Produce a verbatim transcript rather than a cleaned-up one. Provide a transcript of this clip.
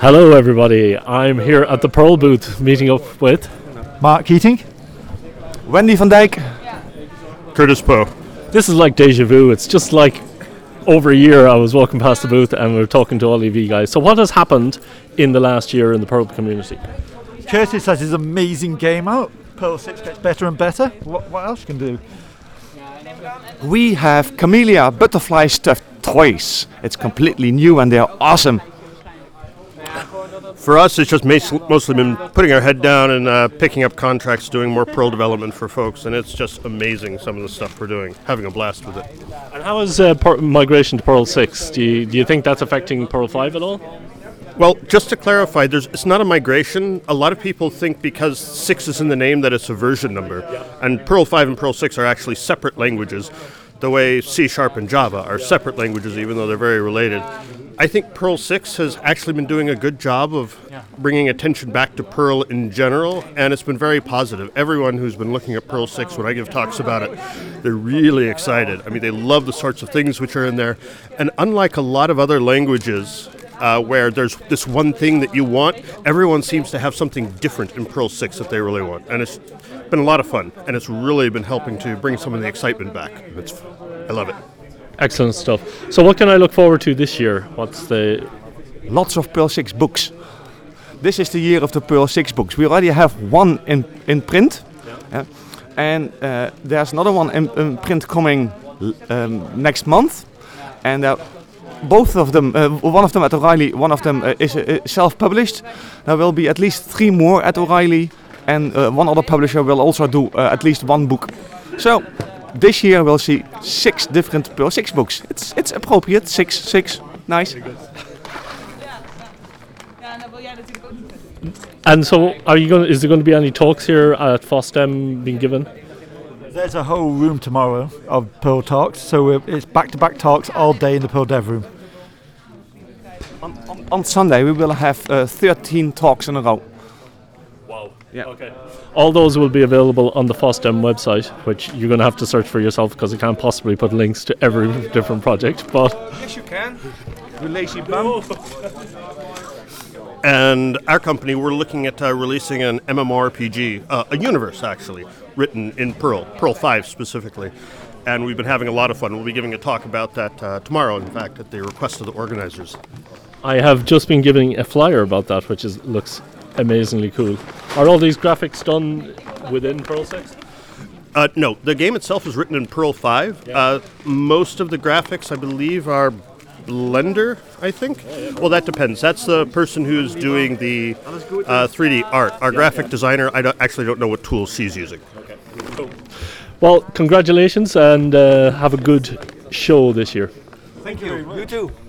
Hello everybody, I'm here at the Pearl booth meeting up with Mark Keating, Wendy van Dijk, Curtis Poe. This is like deja vu. It's just like over a year I was walking past the booth and we were talking to all of you guys. So what has happened in the last year in the Pearl community? Curtis has his amazing game out. Pearl six gets better and better. What, what else can do? we have Camellia butterfly stuffed toys. It's completely new and they're awesome. For us, it's just mas- mostly been putting our head down and uh, picking up contracts, doing more Pearl development for folks, and it's just amazing some of the stuff we're doing, having a blast with it. And how is uh, per- migration to Pearl six? Do you, do you think that's affecting Pearl five at all? Well, just to clarify, there's it's not a migration. A lot of people think because six is in the name that it's a version number, and Pearl five and Pearl six are actually separate languages, the way C Sharp and Java are separate languages even though they're very related. I think Pearl six has actually been doing a good job of bringing attention back to Perl in general, and it's been very positive. Everyone who's been looking at Pearl six, when I give talks about it, they're really excited. I mean, they love the sorts of things which are in there, and unlike a lot of other languages uh, where there's this one thing that you want, everyone seems to have something different in Pearl six that they really want, and it's been a lot of fun, and it's really been helping to bring some of the excitement back. It's, I love it. Excellent stuff. So what can I look forward to this year? What's the... Lots of Pearl six books. This is the year of the Pearl six books. We already have one in, in print. Yeah. And uh, there's another one in, in print coming um, next month. And uh, both of them, uh, one of them at O'Reilly, one of them uh, is uh, self-published. There will be at least three more at O'Reilly. And uh, one other publisher will also do uh, at least one book. So this year we'll see six different Pearl six books. It's it's appropriate. Six, six, nice. And so are you going? Is there going to be any talks here at FOSDEM being given? There's a whole room tomorrow of Pearl talks, so uh, it's back-to-back talks all day in the Pearl Dev room. On, on, on Sunday we will have uh, thirteen talks in a row. Wow. Yeah. Okay. All those will be available on the FOSDEM website, which you're going to have to search for yourself because I can't possibly put links to every different project. But Yes, you can. You lazy bum. And our company, we're looking at uh, releasing an MMORPG, uh, a universe actually, written in Perl, Perl five specifically. And we've been having a lot of fun. We'll be giving a talk about that uh, tomorrow, in fact, at the request of the organizers. I have just been giving a flyer about that, which is looks amazingly cool. Are all these graphics done within Pearl six? Uh, no, the game itself is written in Perl five. Yeah. Uh, most of the graphics, I believe, are Blender, I think. Well, that depends. That's the person who's doing the uh, three D art. Our graphic designer, I don't, actually don't know what tools she's using. Well, congratulations and uh, have a good show this year. Thank you. You too.